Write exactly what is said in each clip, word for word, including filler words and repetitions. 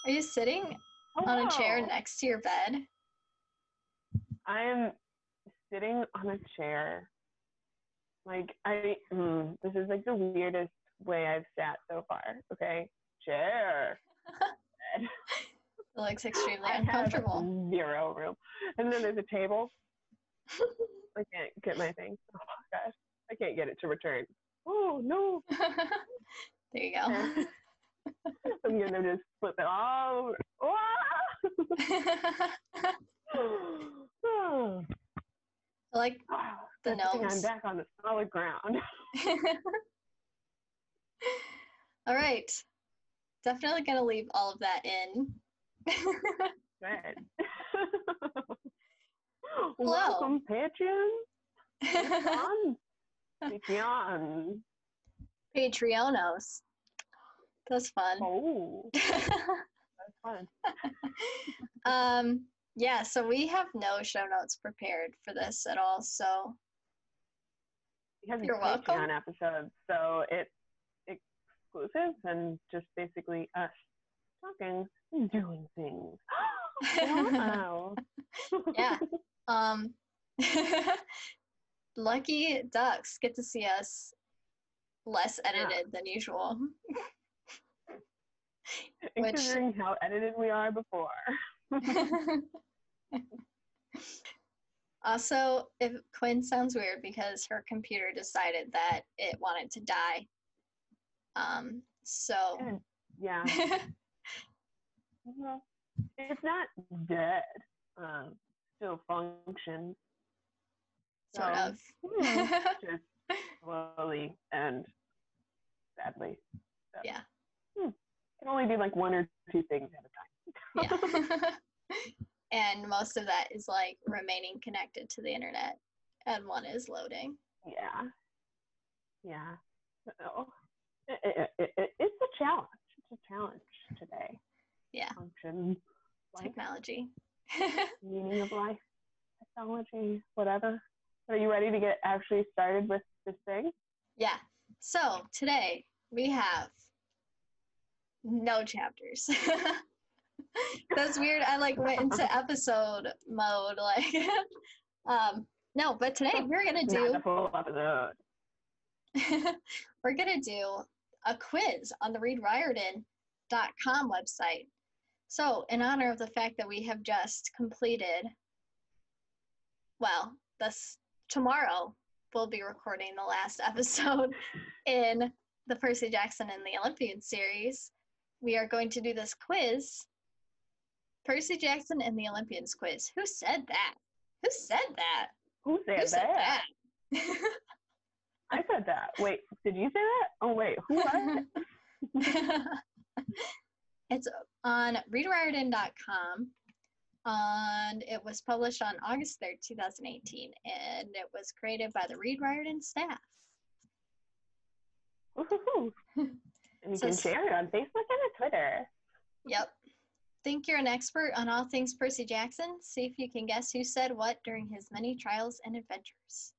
Are you sitting Hello. on a chair next to your bed? I am sitting on a chair. Like, I, mm, this is like the weirdest way I've sat so far. Okay. Chair. Bed. It looks extremely I have uncomfortable. zero room. And then there's a table. I can't get my thing. Oh, gosh. I can't get it to return. Oh, no. There you go. I'm going to just flip it all over. Oh. I like Oh, the good thing I'm gnomes. back on the solid ground. All right. Definitely going to leave all of that in. Good. Hello. Welcome, patrons. Patreon. Patreon. Patreonos. That's fun. Oh, that's fun. um, yeah, so we have no show notes prepared for this at all, so Because You're it's welcome. Patreon episodes, so it's exclusive and just basically us talking and doing things. Wow. yeah. Um, lucky ducks get to see us less edited Yeah. than usual. And Which- considering how edited we are before. Also, if Quinn sounds weird because her computer decided that it wanted to die. Um, so And, yeah. Well, it's not dead. Um, still functions. sort So, of. hmm, just slowly and sadly. So, Yeah. Hmm, can only do like one or two things at a time. Yeah. And most of that is like remaining connected to the internet, and one is loading. Yeah. Yeah. So, it, it, it, it, it's a challenge. It's a challenge today. Yeah. Function, life, Technology. meaning of life, technology, whatever. Are you ready to get actually started with this thing? Yeah. So today we have no chapters. That's weird. I like went into episode mode, like um no, but today we're gonna Not do the full episode. we're gonna do a quiz on the read riordan dot com website. So in honor of the fact that we have just completed, well, this tomorrow we'll be recording the last episode in the Percy Jackson and the Olympian series. We are going to do this quiz, Percy Jackson and the Olympians quiz. Who said that? Who said that? Who said Who said that? that? I said that. Wait, did you say that? Oh, wait, who was it? It's on read riordan dot com, and it was published on August third, twenty eighteen, and it was created by the Read Riordan staff. Woo-hoo-hoo. And you So can s- share it on Facebook and on Twitter. Yep. Think you're an expert on all things Percy Jackson? See if you can guess who said what during his many trials and adventures.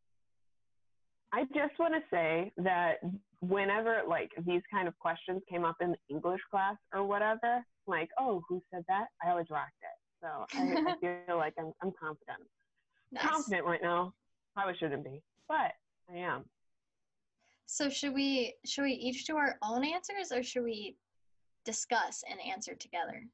I just want to say that whenever like these kind of questions came up in English class or whatever, like, oh, who said that? I always rocked it. So I, I feel like I'm, I'm confident. Nice. Confident right now. Probably shouldn't be, but I am. So should we should we each do our own answers, or should we discuss and answer together?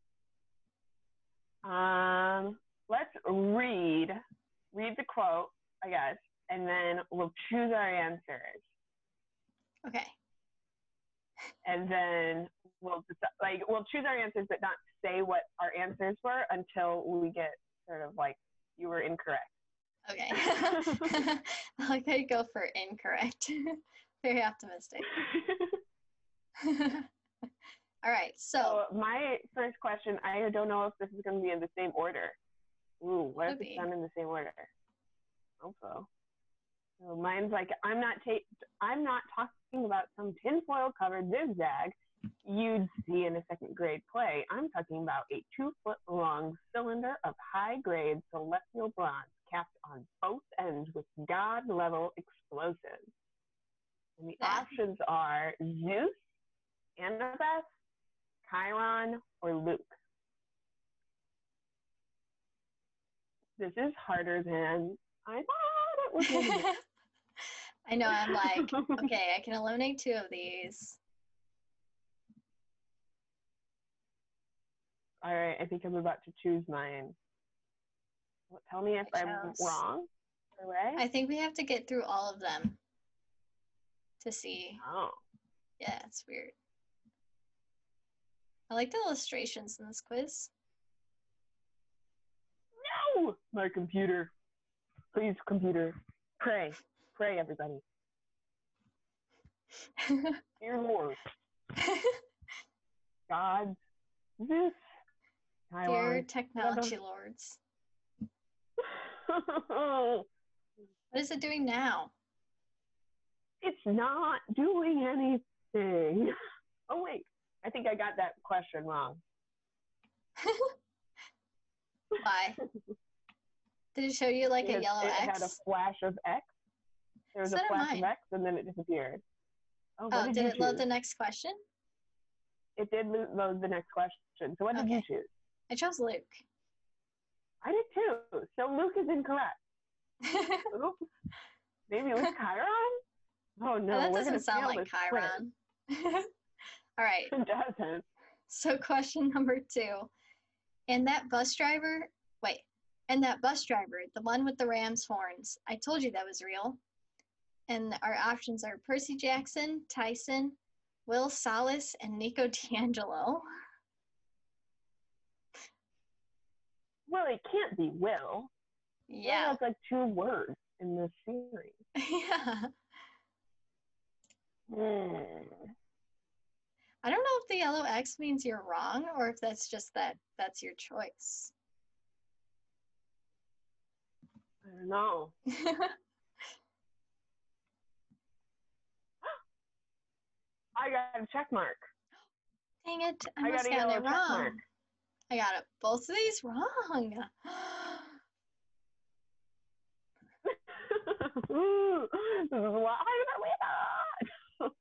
Um, let's read, read the quote, I guess, and then we'll choose our answers. Okay. And then we'll decide, like we'll choose our answers, but not say what our answers were until we get sort of like you were incorrect. Okay. I like how you go for incorrect. Very optimistic. All right. So, So my first question, I don't know if this is going to be in the same order. Ooh, what if Could it's be. done in the same order? I hope so. So mine's like, I'm not ta- I'm not talking about some tinfoil covered zigzag you'd see in a second grade play. I'm talking about a two foot long cylinder of high grade celestial bronze capped on both ends with god level explosives. And the Yeah. options are Zeus, Annabeth, Chiron or Luke? This is harder than I thought it was going to be. I know, I'm like, okay, I can eliminate two of these. All right, I think I'm about to choose mine. Well, tell me if I I'm chose. wrong or right. I think we have to get through all of them to see. Oh. Yeah, it's weird. I like the illustrations in this quiz. No! My computer. Please, computer. Pray. Pray, everybody. Dear Lord. God. This. Dear technology lords. What is it doing now? It's not doing anything. Oh, wait. I think I got that question wrong. Why? Did it show you like because a yellow it X? It had a flash of X. There was So a did flash mine. of X, and then it disappeared. Oh, what Oh, did, did you it load choose? the next question? It did lo- load the next question. So what did Okay. you choose? I chose Luke. I did too. So Luke is incorrect. Oops. Maybe it was Chiron? Oh no, Oh, that we're gonna doesn't sound fail like this quiz. Chiron. All right. It doesn't. So question number two. And that bus driver, wait, and that bus driver, the one with the ram's horns, I told you that was real. And our options are Percy Jackson, Tyson, Will Salas, and Nico D'Angelo. Well, it can't be Will. Yeah. Will has like two words in this series. Yeah. Hmm. I don't know if the yellow X means you're wrong or if that's just that that's your choice. I don't know. I got a check mark. Dang it, I, I must got a have gotten yellow it check wrong. mark. I got it, both of these wrong. Ooh, this is a lot harder than we thought.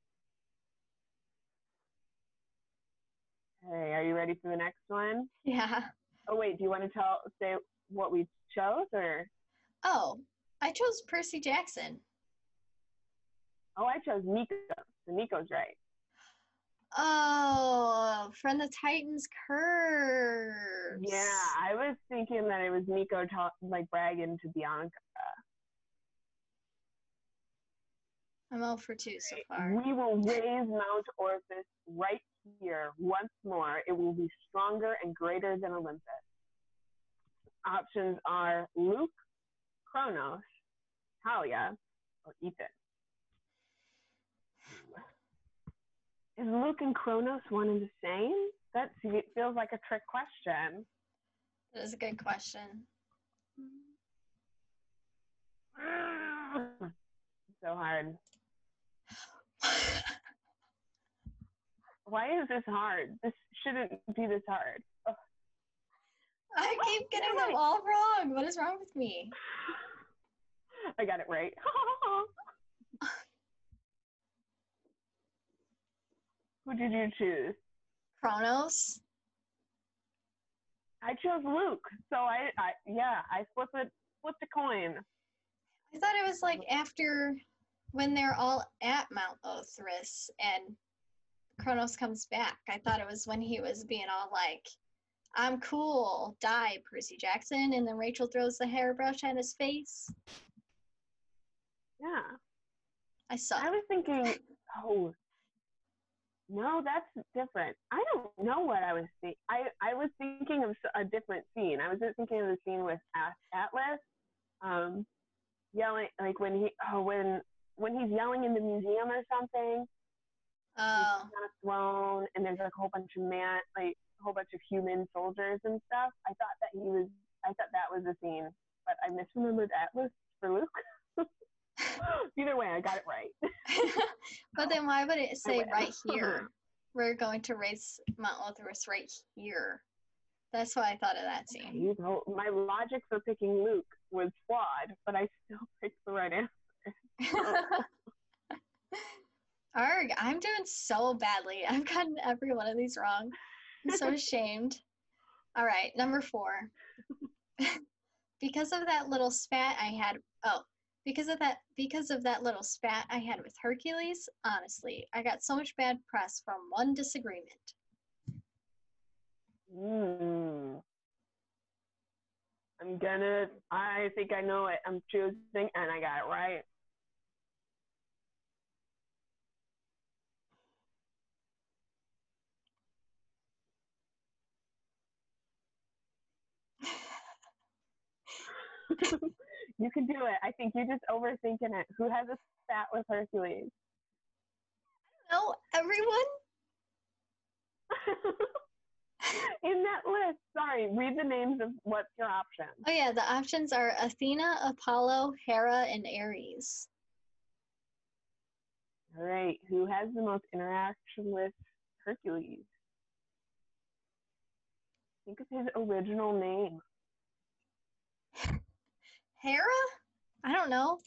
Hey, are you ready for the next one? Yeah. Oh wait, do you want to tell say what we chose or? Oh, I chose Percy Jackson. Oh, I chose Nico. So Nico's right. Oh, from the Titans Curves. Yeah, I was thinking that it was Nico talk, like bragging to Bianca. I'm zero for two so far. We will raise Mount Orpheus right here once more. It will be stronger and greater than Olympus. Options are Luke, Kronos, Talia, or Ethan. Is Luke and Kronos one and the same? That feels like a trick question. That is a good question. So hard. Why is this hard? This shouldn't be this hard. Ugh. I keep getting Right. them all wrong. What is wrong with me? I got it right. Who did you choose? Kronos? I chose Luke. So I, I yeah, I flipped it, flipped a coin. I thought it was like after when they're all at Mount Othrys and Kronos comes back. I thought it was when he was being all like, I'm cool, die, Percy Jackson, and then Rachel throws the hairbrush at his face. Yeah. I suck. I was thinking, oh, no, that's different. I don't know what I was thinking. I, I was thinking of a different scene. I was thinking of the scene with Atlas, um, yelling, like when he, oh, when, when he's yelling in the museum or something. Oh. He's on a throne, and there's like a whole bunch of man, like a whole bunch of human soldiers and stuff. I thought that he was, I thought that was the scene, but I misremembered Atlas for Luke. Either way, I got it right. But then why would it say right here? We're going to raise Mount Othrys right here. That's why I thought of that scene. You know, my logic for picking Luke was flawed, but I still picked the right answer. Arg, I'm doing so badly. I've gotten every one of these wrong. I'm so ashamed. All right, number four. Because of that little spat I had, oh, because of that, because of that little spat I had with Hercules, honestly, I got so much bad press from one disagreement. Mm. I'm gonna, I think I know it. I'm choosing, and I got it right. You can do it. I think you're just overthinking it. Who has a spat with Hercules? No, everyone? In that list, sorry, read the names of what's your options. Oh yeah, the options are Athena, Apollo, Hera, and Ares. All right, who has the most interaction with Hercules? Think of his original name. Hera? I don't know.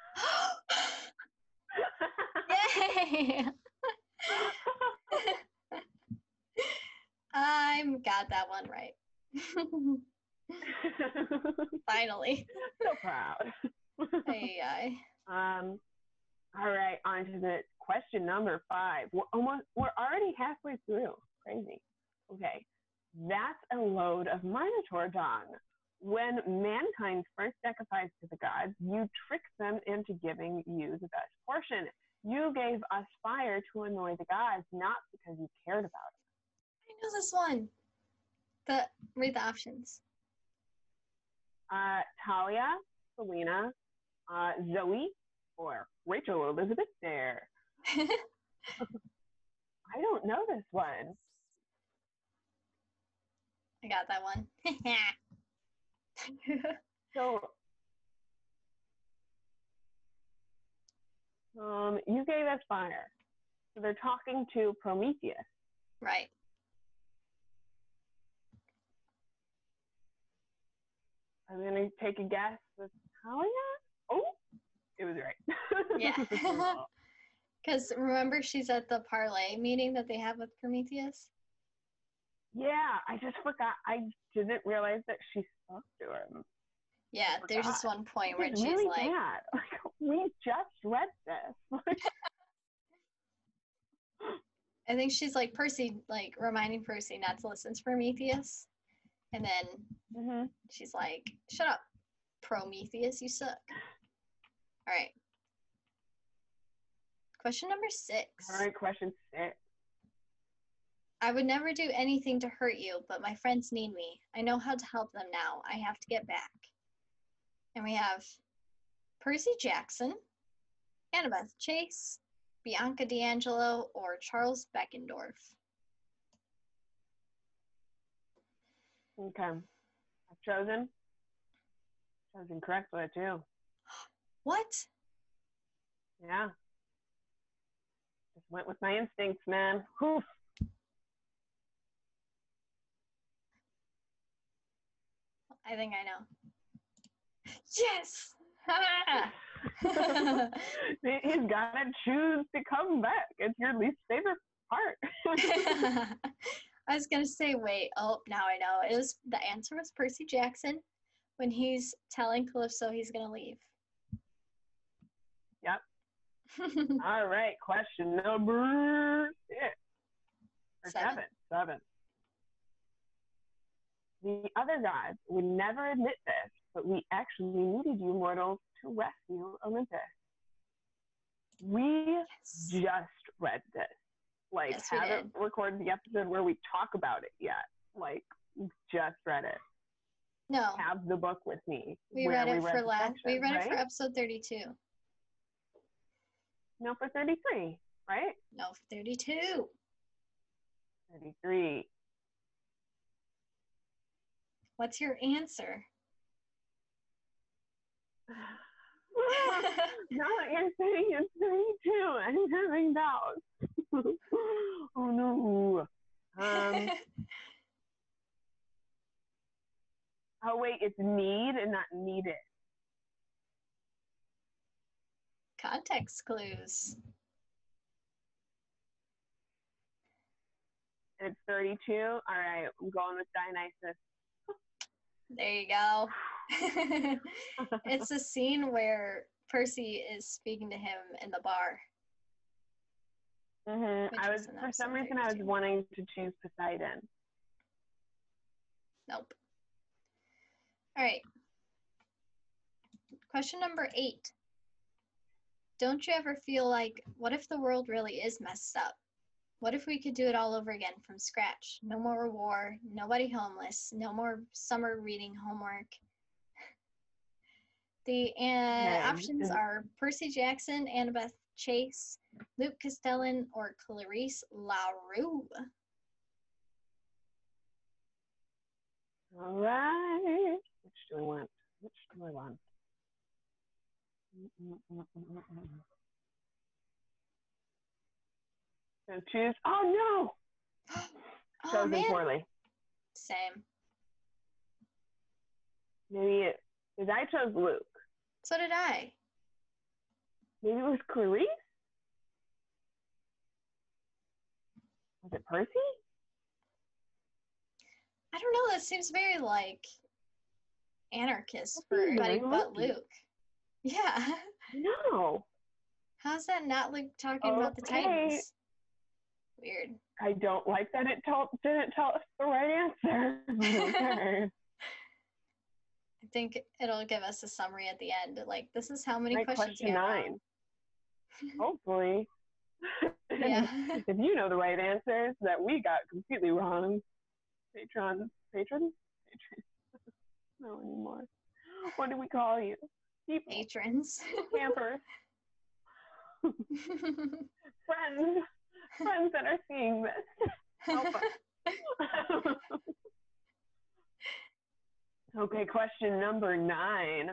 Yay! I got that one right. Finally. So proud. Hey, I. Um, all right, on to the question number five. We're almost, we're already halfway through. Crazy. Okay, that's a load of Minotaur dung. When mankind first sacrificed to the gods, you tricked them into giving you the best portion. You gave us fire to annoy the gods, not because you cared about it. I know this one. The read the options. Uh, Talia, Selena, uh, Zoe, or Rachel Elizabeth Dare. I don't know this one. I got that one. So, um, you gave us fire. So they're talking to Prometheus. Right. I'm going to take a guess with Talia. Oh, it was right. Yeah. Because remember, she's at the parlay meeting that they have with Prometheus? Yeah, I just forgot. I didn't realize that she spoke to him. Yeah, there's just one point where it's she's really like, bad. Like, we just read this. I think she's like, Percy, like reminding Percy not to listen to Prometheus. And then mm-hmm. she's like, shut up, Prometheus, you suck. All right. Question number six. All right, question six. I would never do anything to hurt you, but my friends need me. I know how to help them now. I have to get back. And we have Percy Jackson, Annabeth Chase, Bianca D'Angelo, or Charles Beckendorf. Okay. I've chosen. Chosen correctly, too. What? Yeah. Just went with my instincts, man. Whew. I think I know. Yes! He's got to choose to come back. It's your least favorite part. I was going to say, wait. Oh, now I know. It was, the answer was Percy Jackson when he's telling Calypso he's going to leave. Yep. All right. Question number six. Or seven. seven. Seven. The other gods would never admit this, but we actually needed you mortals to rescue Olympus. We yes. just read this. Like, yes, haven't recorded the episode where we talk about it yet. Like, just read it. No. Have the book with me. We read it we read for last. We read right? it for episode thirty-two. No, for thirty-three, right? No, for thirty-two. thirty-three. What's your answer? Now that you're saying it's thirty-two, I'm having doubts. Oh no. Um, oh wait, it's need and not needed. Context clues. and it's thirty-two. All right, I'm going with Dionysus. There you go. It's a scene where Percy is speaking to him in the bar. Mm-hmm. I was for some reason I was wanting to choose Poseidon. Nope. All right. Question number eight. Don't you ever feel like, what if the world really is messed up? What if we could do it all over again from scratch? No more war, nobody homeless, no more summer reading homework. The uh, Okay. options are Percy Jackson, Annabeth Chase, Luke Castellan, or Clarice LaRue. All right. Which do I want? Which do I want? Mm-mm-mm-mm-mm. So choose. Oh no! Oh, Chosen man. poorly. Same. Maybe it because I chose Luke. So did I. Maybe it was Clarice. Was it Percy? I don't know. That seems very like anarchist for That's everybody very but lucky. Luke. Yeah. No. How's that not Luke talking about the Okay. Titans? Weird. I don't like that it told, didn't tell us the right answer. Okay. I think it'll give us a summary at the end. Like, this is how many Right, questions question you got nine. Hopefully. Yeah. If you know the right answers that we got completely wrong, patron, patron, patron. No anymore. What do we call you? People, Patrons. campers, friends, friends that are seeing this. Help us. Okay, question number nine.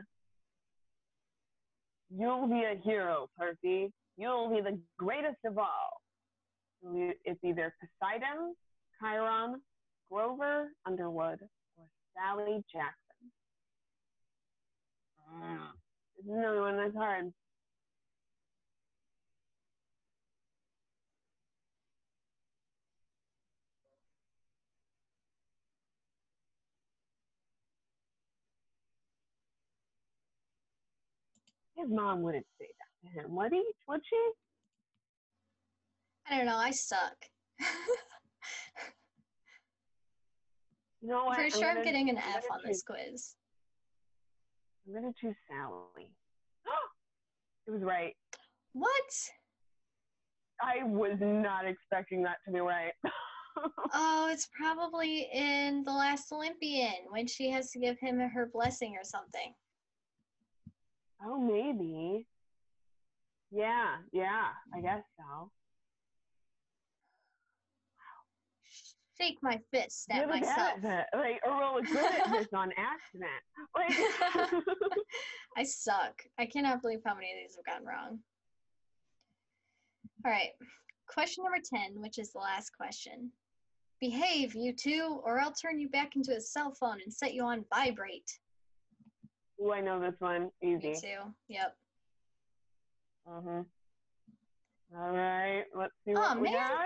You'll be a hero, Percy. You'll be the greatest of all. It's either Poseidon, Chiron, Grover Underwood, or Sally Jackson. Mm. This is another one that's hard. His mom wouldn't say that to him, would he? Would she? I don't know. I suck. You know what? I'm pretty I'm sure gonna, I'm getting an I'm F on choose, this quiz. I'm gonna choose Sally. It was right. What? I was not expecting that to be right. Oh, it's probably in The Last Olympian when she has to give him her blessing or something. Oh, maybe. Yeah, yeah, I guess so. Shake my fist at You're the myself. bad at it. Like, or well, good at this on accident. Like, I suck. I cannot believe how many of these have gone wrong. All right. Question number ten, which is the last question. Behave, you two, or I'll turn you back into a cell phone and set you on vibrate. oh, I know this one. Easy. Me too. Yep. Mhm. All right. Let's see Oh, what we man. got.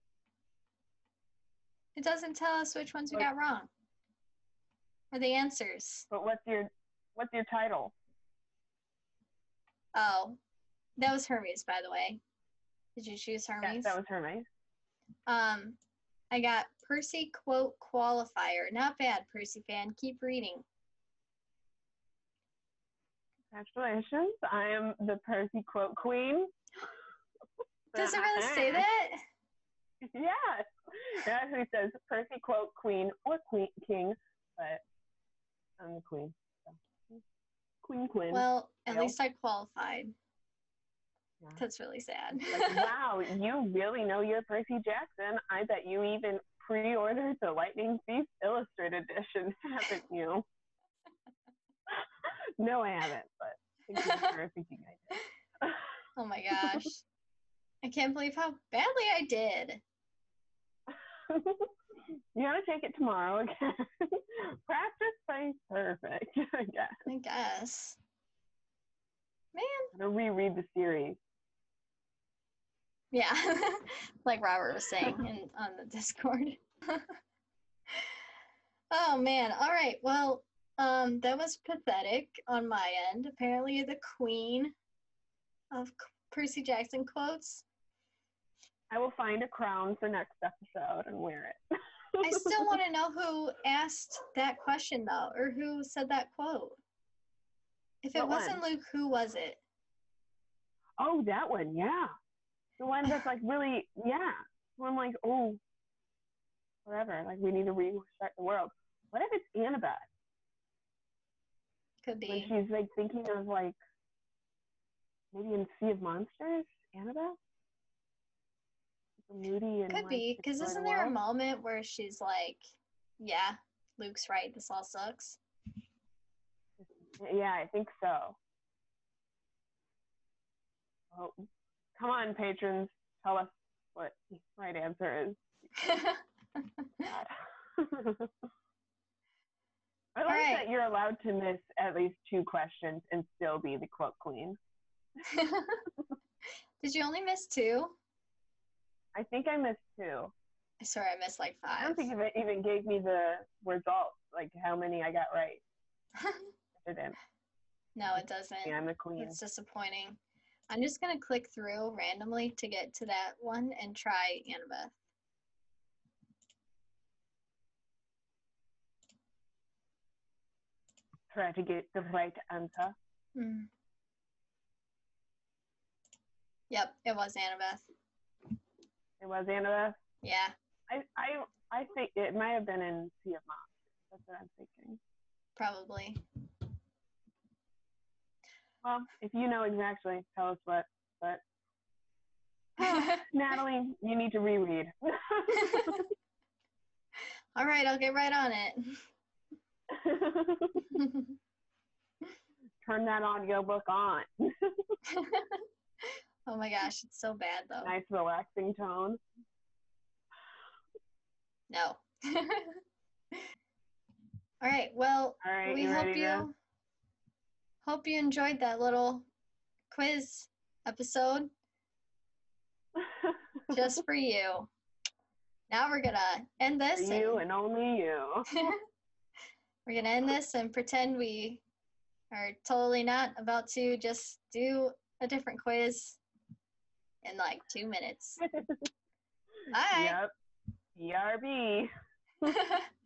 It doesn't tell us which ones we What- got wrong. Or the answers. But what's your what's your title? Oh, that was Hermes, by the way. Did you choose Hermes? Yes, that was Hermes. Um, I got Percy quote qualifier. Not bad, Percy fan. Keep reading. Congratulations. I am the Percy quote queen. Does it really say that? Yes. It actually says Percy quote queen or queen king, but I'm the queen. So. Queen Quinn. Well, at Yep. least I qualified. Yeah. That's really sad. Like, wow, you really know your Percy Jackson. I bet you even pre-ordered the Lightning Thief Illustrated edition, haven't you? No, I haven't, but thank you for thinking I did. Oh my gosh. I can't believe how badly I did. You gotta take it tomorrow again. Practice makes perfect, I guess. I guess. Man. I'm gonna reread the series. Yeah, like Robert was saying in, on the Discord. Oh man, all right. Well, um, that was pathetic on my end. Apparently, the queen of C- Percy Jackson quotes. I will find a crown for next episode and wear it. I still want to know who asked that question though, or who said that quote. If it What wasn't one? Luke, who was it? Oh, that one, yeah. The one that's like really, yeah. So I'm like, oh, whatever. Like we need to restart the world. What if it's Annabeth? Could When be. she's like thinking of like maybe in Sea of Monsters, Annabeth? Moody and Could like be, because destroy the isn't there a world. moment where she's like, yeah, Luke's right, this all sucks? Yeah, I think so. Oh, come on, patrons, tell us what the right answer is. I like right. that you're allowed to miss at least two questions and still be the quote queen. Did you only miss two? I think I missed two. I swear I missed like five. I don't think it even gave me the results, like how many I got right. It didn't. No, it doesn't. Yeah, I'm the queen. It's disappointing. I'm just going to click through randomly to get to that one and try Annabeth. Try to get the right answer. Mm. Yep, it was Annabeth. It was Annabeth? Yeah. I, I, I think it might have been in Sea of Monsters. That's what I'm thinking. Probably. Well, if you know exactly, tell us what. But Natalie, you need to reread. All right, I'll get right on it. Turn that audiobook on. Oh my gosh, it's so bad though. Nice relaxing tone. No. All right, well, All right, we you hope ready you to... hope you enjoyed that little quiz episode just for you. Now we're gonna end this. For you and, and only you. We're gonna end this and pretend we are totally not about to just do a different quiz in like two minutes. Bye. Yep. B R B.